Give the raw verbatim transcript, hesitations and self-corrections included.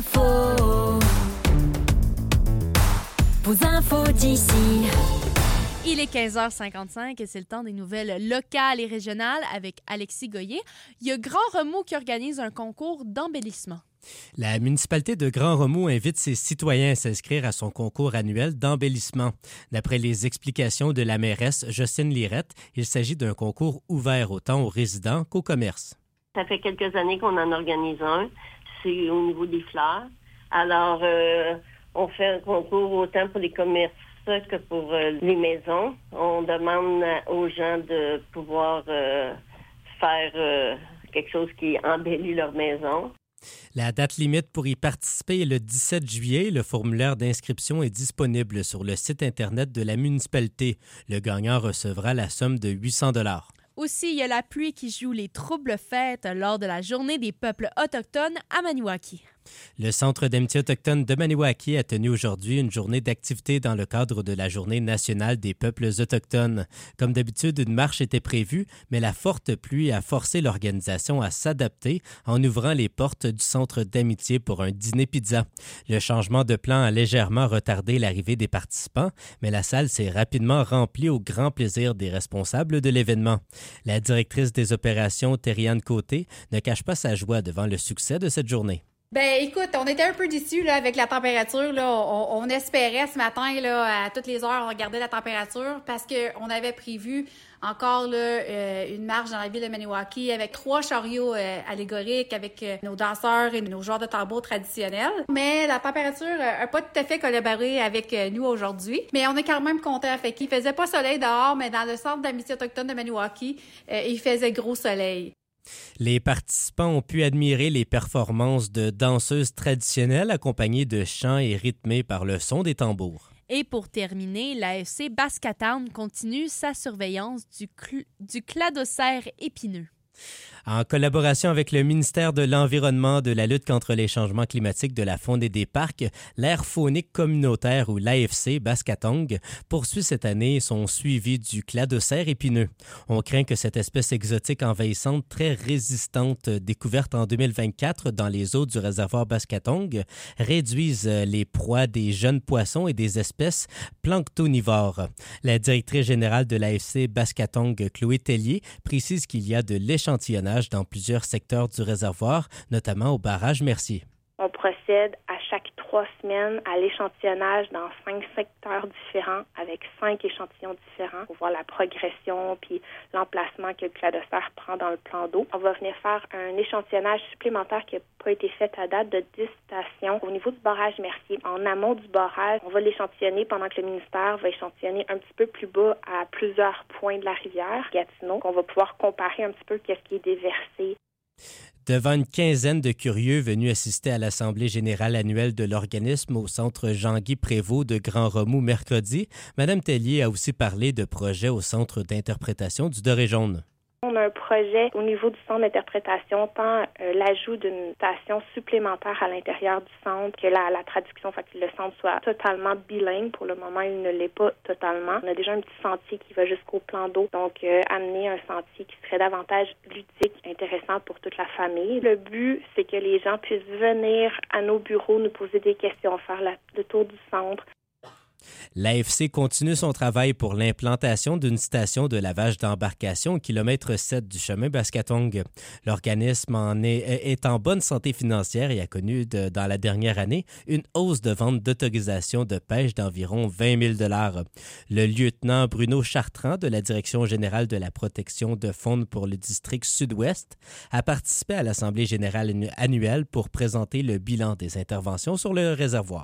infos, vos infos d'ici. Il est quinze heures cinquante-cinq et c'est le temps des nouvelles locales et régionales avec Alexis Goyer. Il y a Grand Remous qui organise un concours d'embellissement. La municipalité de Grand Remous invite ses citoyens à s'inscrire à son concours annuel d'embellissement. D'après les explications de la mairesse Jocelyne Lirette, il s'agit d'un concours ouvert autant aux résidents qu'aux commerces. Ça fait quelques années qu'on en organise un. C'est au niveau des fleurs. Alors, euh, on fait un concours autant pour les commerces que pour euh, les maisons. On demande aux gens de pouvoir euh, faire euh, quelque chose qui embellit leur maison. La date limite pour y participer est le dix-sept juillet. Le formulaire d'inscription est disponible sur le site Internet de la municipalité. Le gagnant recevra la somme de huit cents dollars. Aussi, il y a la pluie qui joue les troubles fêtes lors de la Journée des peuples autochtones à Maniwaki. Le Centre d'amitié autochtone de Maniwaki a tenu aujourd'hui une journée d'activité dans le cadre de la Journée nationale des peuples autochtones. Comme d'habitude, une marche était prévue, mais la forte pluie a forcé l'organisation à s'adapter en ouvrant les portes du Centre d'amitié pour un dîner pizza. Le changement de plan a légèrement retardé l'arrivée des participants, mais la salle s'est rapidement remplie au grand plaisir des responsables de l'événement. La directrice des opérations, Thériane Côté, ne cache pas sa joie devant le succès de cette journée. Ben écoute, on était un peu déçus là, avec la température. Là. On, on espérait ce matin, là, à toutes les heures, on regardait la température parce qu'on avait prévu encore là, euh, une marche dans la ville de Maniwaki avec trois chariots euh, allégoriques, avec euh, nos danseurs et nos joueurs de tambour traditionnels. Mais la température n'a euh, pas tout à fait collaboré avec euh, nous aujourd'hui. Mais on est quand même contents. Fait qu'il faisait pas soleil dehors, mais dans le centre d'amitié autochtone de Maniwaki, euh, il faisait gros soleil. Les participants ont pu admirer les performances de danseuses traditionnelles accompagnées de chants et rythmées par le son des tambours. Et pour terminer, l'A F C Baskatown continue sa surveillance du, cl- du cladocère épineux. En collaboration avec le ministère de l'Environnement, de la lutte contre les changements climatiques, de la faune et des parcs, l'aire faunique communautaire ou l'A F C Baskatong poursuit cette année son suivi du cladocère épineux. On craint que cette espèce exotique envahissante très résistante découverte en deux mille vingt-quatre dans les eaux du réservoir Baskatong réduise les proies des jeunes poissons et des espèces planctonivores. La directrice générale de l'A F C Baskatong, Chloé Tellier, précise qu'il y a de l'échantillonnage dans plusieurs secteurs du réservoir, notamment au barrage Mercier. On procède à chaque trois semaines à l'échantillonnage dans cinq secteurs différents avec cinq échantillons différents pour voir la progression puis l'emplacement que le cladocère prend dans le plan d'eau. On va venir faire un échantillonnage supplémentaire qui n'a pas été fait à date de dix stations au niveau du barrage Mercier. En amont du barrage, on va l'échantillonner pendant que le ministère va échantillonner un petit peu plus bas à plusieurs points de la rivière Gatineau. On va pouvoir comparer un petit peu qu'est-ce qui est déversé. Devant une quinzaine de curieux venus assister à l'Assemblée générale annuelle de l'organisme au centre Jean-Guy Prévost de Grand Remous mercredi, Mme Tellier a aussi parlé de projets au centre d'interprétation du Doré jaune. On a un projet au niveau du centre d'interprétation, tant euh, l'ajout d'une station supplémentaire à l'intérieur du centre que la, la traduction, fait que le centre soit totalement bilingue. Pour le moment, il ne l'est pas totalement. On a déjà un petit sentier qui va jusqu'au plan d'eau, donc euh, amener un sentier qui serait davantage ludique, intéressant pour toute la famille. Le but, c'est que les gens puissent venir à nos bureaux, nous poser des questions, faire la, le tour du centre. L'A F C continue son travail pour l'implantation d'une station de lavage d'embarcation au kilomètre sept du chemin Baskatong. L'organisme en est, est en bonne santé financière et a connu de, dans la dernière année une hausse de vente d'autorisation de pêche d'environ vingt mille dollars. Le lieutenant Bruno Chartrand de la Direction générale de la protection de faune pour le district sud-ouest a participé à l'Assemblée générale annuelle pour présenter le bilan des interventions sur le réservoir.